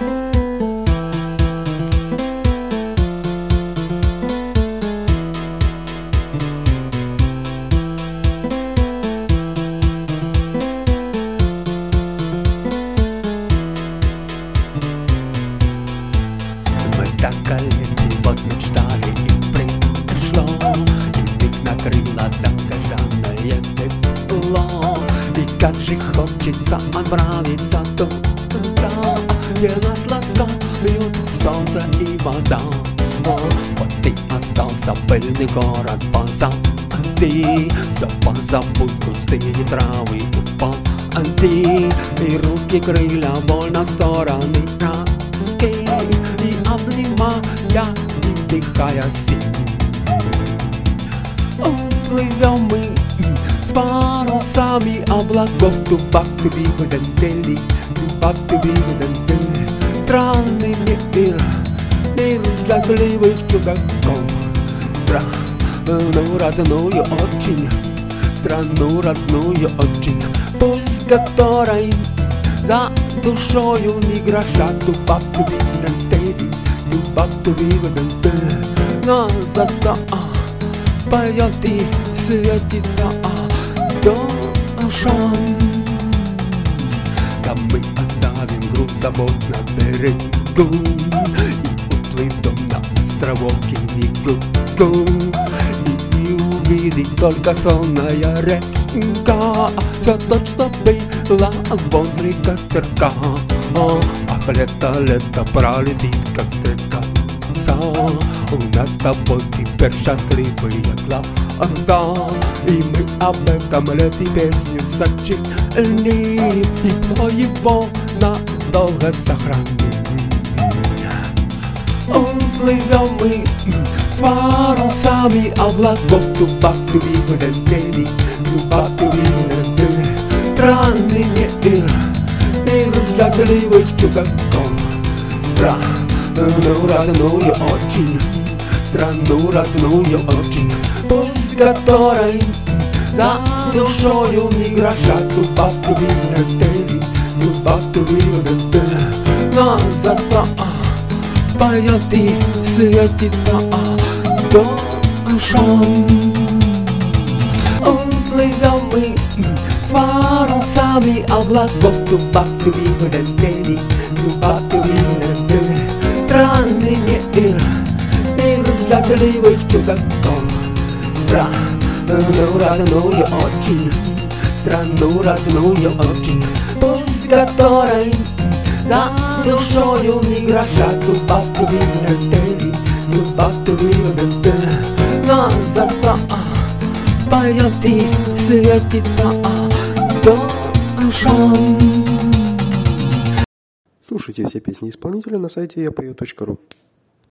Мы так летим, вот мечтали и пришло, и ведь накрыло долгожданное тепло. И как же хочется отправиться туда, где нас ласкают солнце и вода. Вот и остался пыльный город позади, все позабудь, густые травы упади, и руки крылья вольно в стороны раскинь, и обнимая, и вдыхая силь. Плывем мы с парусами облаков, тубак-туби водантели, тубак-туби водантели. Странный мир, мир счастливых чудаков. Страну родную очень, страну родную очень, пусть которой за душою ни гроша. Тубак-туби водантели, тубак-туби водантели. Но зато поет и светится душа. Да мы оставим груз забот на берегу и уплывем на островок Кимигуку, и увидеть только сонная река, все то, что было возле костерка. Ах, лето пролетит, как стрека. У нас с тобой теперь счастливые глаза, и мы об этом лете песню сочинили, и кто его надолго сохранит. Плывем мы с парусами облаков, тубак-туби водантели, тубак-туби водантели. Странный мир, мир счастливых чудаков. Страну родную очень, страну родную очень, пусть которой за душою ни гроша. Тубак-туби водантели, тубак-туби водантели. Но зато поет и светится душа. Плывем мы с парусами облаков, тубак-туби водантели, тубак-туби водантели. Странный мир, мир счастливых чудаков. Страну родную очень, страну родную очень, пусть которой за душою ни гроша. Тубак-туби водантели, тубак-туби водантели. Но зато поет и светится душа. Слушайте все песни исполнителя на сайте yapою.ru.